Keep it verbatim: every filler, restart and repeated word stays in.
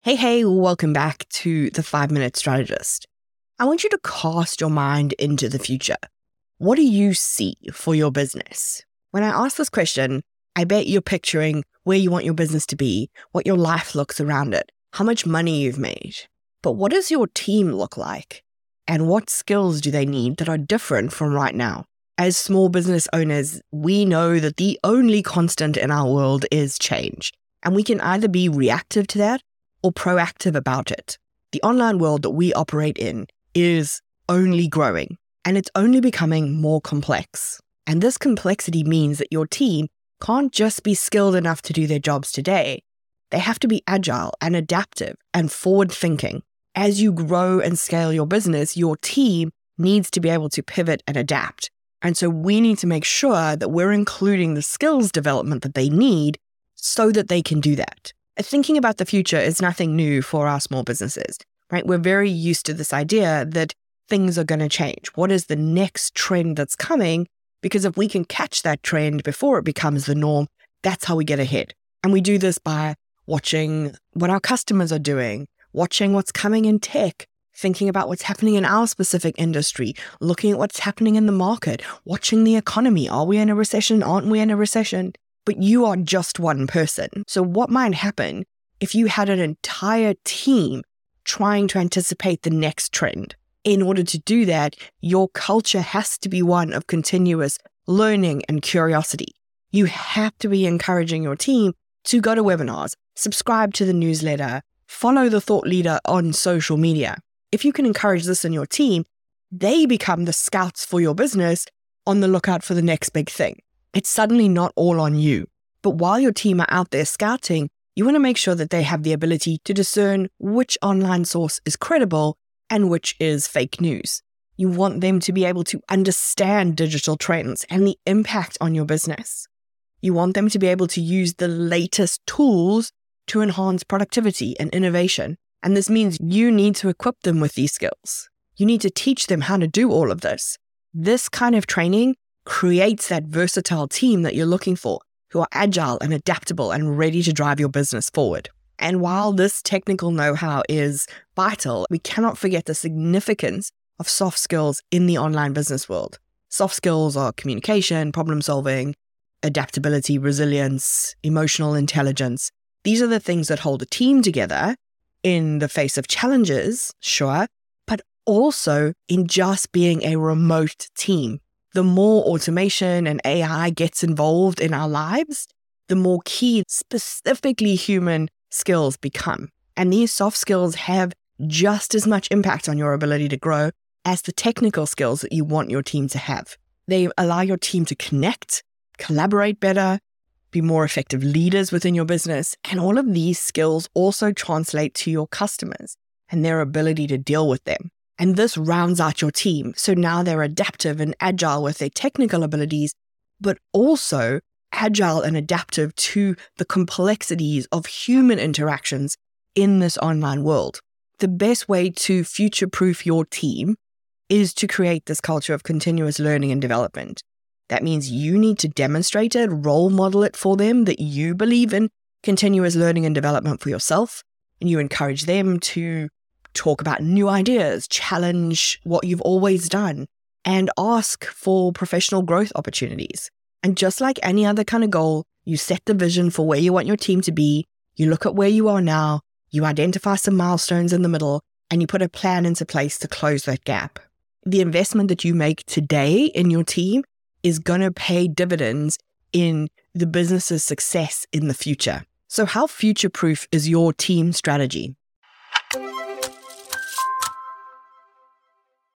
Hey, hey, welcome back to the five minute Strategist. I want you to cast your mind into the future. What do you see for your business? When I ask this question, I bet you're picturing where you want your business to be, what your life looks around it, how much money you've made. But what does your team look like? And what skills do they need that are different from right now? As small business owners, we know that the only constant in our world is change. And we can either be reactive to that or proactive about it. The online world that we operate in is only growing, and it's only becoming more complex. And this complexity means that your team can't just be skilled enough to do their jobs today. They have to be agile and adaptive and forward-thinking. As you grow and scale your business, your team needs to be able to pivot and adapt. And so we need to make sure that we're including the skills development that they need so that they can do that. Thinking about the future is nothing new for our small businesses, right? We're very used to this idea that things are going to change. What is the next trend that's coming? Because if we can catch that trend before it becomes the norm, that's how we get ahead. And we do this by watching what our customers are doing, watching what's coming in tech, thinking about what's happening in our specific industry, looking at what's happening in the market, watching the economy. Are we in a recession? Aren't we in a recession? But you are just one person. So what might happen if you had an entire team trying to anticipate the next trend? In order to do that, your culture has to be one of continuous learning and curiosity. You have to be encouraging your team to go to webinars, subscribe to the newsletter, follow the thought leader on social media. If you can encourage this in your team, they become the scouts for your business on the lookout for the next big thing. It's suddenly not all on you. But while your team are out there scouting, you want to make sure that they have the ability to discern which online source is credible and which is fake news. You want them to be able to understand digital trends and the impact on your business. You want them to be able to use the latest tools to enhance productivity and innovation. And this means you need to equip them with these skills. You need to teach them how to do all of this. This kind of training creates that versatile team that you're looking for, who are agile and adaptable and ready to drive your business forward. And while this technical know-how is vital, we cannot forget the significance of soft skills in the online business world. Soft skills are communication, problem solving, adaptability, resilience, emotional intelligence. These are the things that hold a team together in the face of challenges, sure, but also in just being a remote team. The more automation and A I gets involved in our lives, the more key, specifically human skills become. And these soft skills have just as much impact on your ability to grow as the technical skills that you want your team to have. They allow your team to connect, collaborate better, be more effective leaders within your business. And all of these skills also translate to your customers and their ability to deal with them. And this rounds out your team. So now they're adaptive and agile with their technical abilities, but also agile and adaptive to the complexities of human interactions in this online world. The best way to future-proof your team is to create this culture of continuous learning and development. That means you need to demonstrate it, role model it for them, that you believe in continuous learning and development for yourself, and you encourage them to talk about new ideas, challenge what you've always done, and ask for professional growth opportunities. And just like any other kind of goal, you set the vision for where you want your team to be, you look at where you are now, you identify some milestones in the middle, and you put a plan into place to close that gap. The investment that you make today in your team is going to pay dividends in the business's success in the future. So how future-proof is your team strategy?